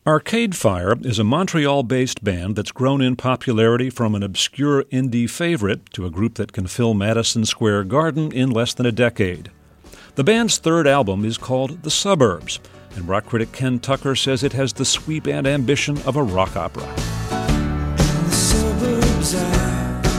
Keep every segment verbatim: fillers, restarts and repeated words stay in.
Arcade Fire is a Montreal-based band that's grown in popularity from an obscure indie favorite to a group that can fill Madison Square Garden in less than a decade. The band's third album is called The Suburbs, and rock critic Ken Tucker says it has the sweep and ambition of a rock opera. In the suburbs I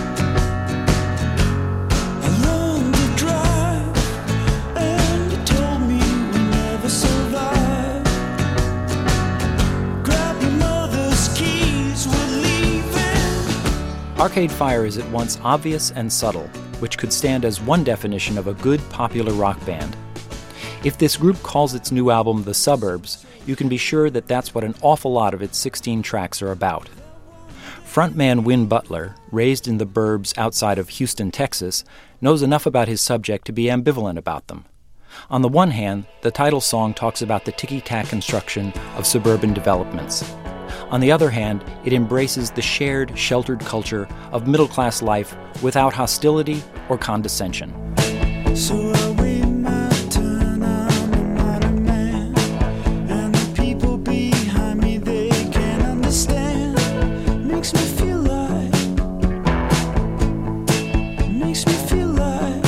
Arcade Fire is at once obvious and subtle, which could stand as one definition of a good popular rock band. If this group calls its new album The Suburbs, you can be sure that that's what an awful lot of its sixteen tracks are about. Frontman Win Butler, raised in the burbs outside of Houston, Texas, knows enough about his subject to be ambivalent about them. On the one hand, the title song talks about the ticky-tack construction of suburban developments. On the other hand, it embraces the shared, sheltered culture of middle-class life without hostility or condescension. So I wait my turn, I'm a modern man, and the people behind me, they can't understand. Makes me feel like, makes me feel like.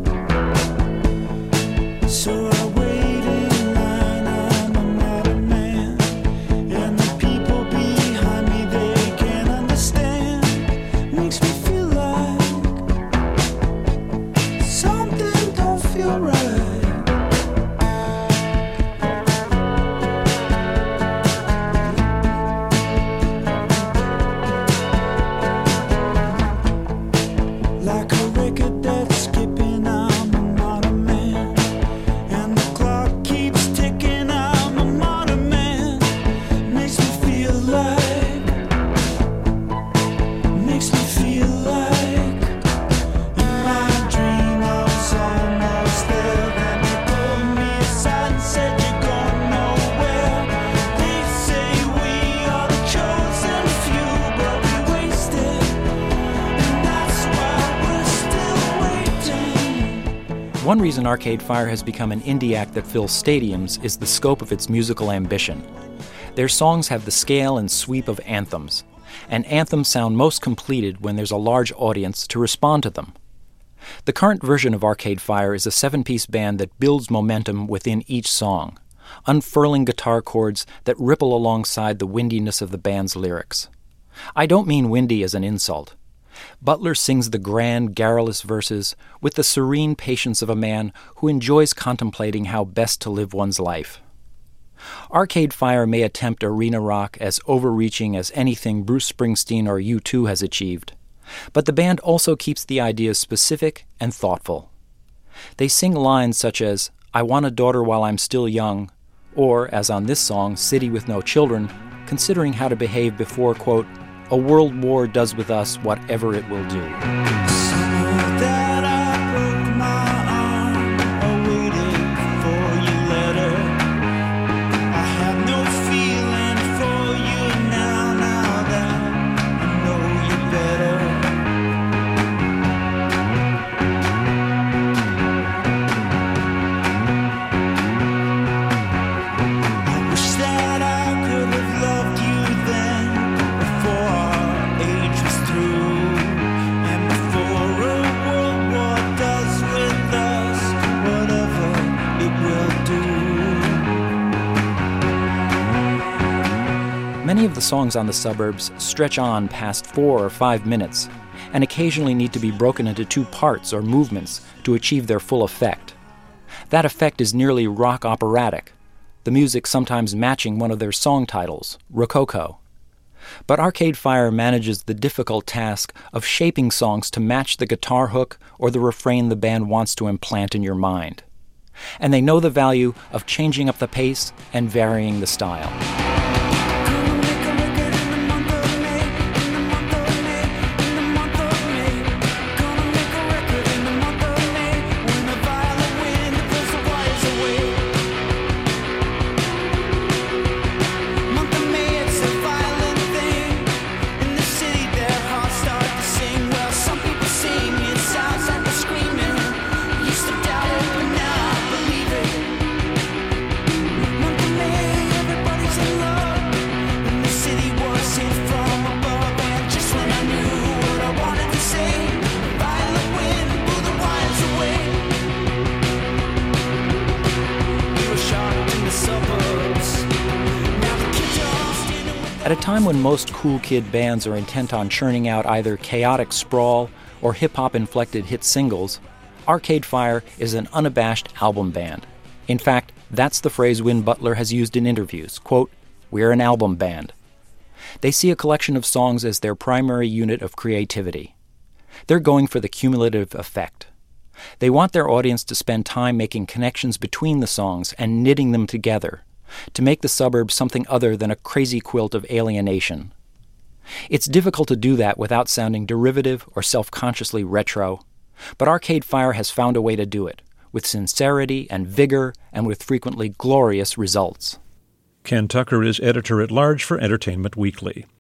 So I wait in line, I'm a modern man, and the people behind me, they can't understand. Makes me feel like something don't feel right. Like a record that's skipping, I'm a modern man, and the clock keeps ticking, I'm a modern man. Makes me feel like, makes me feel like in my dream I was almost there. Then you pulled me aside and said you're going nowhere. They say we are the chosen few, but we wasted, and that's why we're still waiting. One reason Arcade Fire has become an indie act that fills stadiums is the scope of its musical ambition. Their songs have the scale and sweep of anthems, and anthems sound most completed when there's a large audience to respond to them. The current version of Arcade Fire is a seven-piece band that builds momentum within each song, unfurling guitar chords that ripple alongside the windiness of the band's lyrics. I don't mean windy as an insult. Butler sings the grand, garrulous verses with the serene patience of a man who enjoys contemplating how best to live one's life. Arcade Fire may attempt arena rock as overreaching as anything Bruce Springsteen or U two has achieved, but the band also keeps the ideas specific and thoughtful. They sing lines such as, "I want a daughter while I'm still young," or, as on this song, "City with No Children," considering how to behave before, quote, "a world war does with us whatever it will do." That I broke my arm, I waited for your letter. I have no feeling for you now, now that I know you better. I wish that I could have loved you then, before our age was through, and before a world war does with us whatever it will do. Many of the songs on The Suburbs stretch on past four or five minutes, and occasionally need to be broken into two parts or movements to achieve their full effect. That effect is nearly rock operatic, the music sometimes matching one of their song titles, Rococo. But Arcade Fire manages the difficult task of shaping songs to match the guitar hook or the refrain the band wants to implant in your mind. And they know the value of changing up the pace and varying the style. Gonna make a record in the month of May, in the month of May, in the month of May. Gonna make a record in the month of May, when the violent wind blows the wires away. Month of May, it's a violent thing. In the city, their hearts start to sing. Well, some people sing, it sounds like they're screaming. Used to doubt it, but now I believe it. Month of May, everybody's in At a time when most cool kid bands are intent on churning out either chaotic sprawl or hip-hop inflected hit singles, Arcade Fire is an unabashed album band. In fact, that's the phrase Win Butler has used in interviews, quote, "We're an album band." They see a collection of songs as their primary unit of creativity. They're going for the cumulative effect. They want their audience to spend time making connections between the songs and knitting them together, to make the suburbs something other than a crazy quilt of alienation. It's difficult to do that without sounding derivative or self-consciously retro, but Arcade Fire has found a way to do it, with sincerity and vigor and with frequently glorious results. Ken Tucker is editor-at-large for Entertainment Weekly.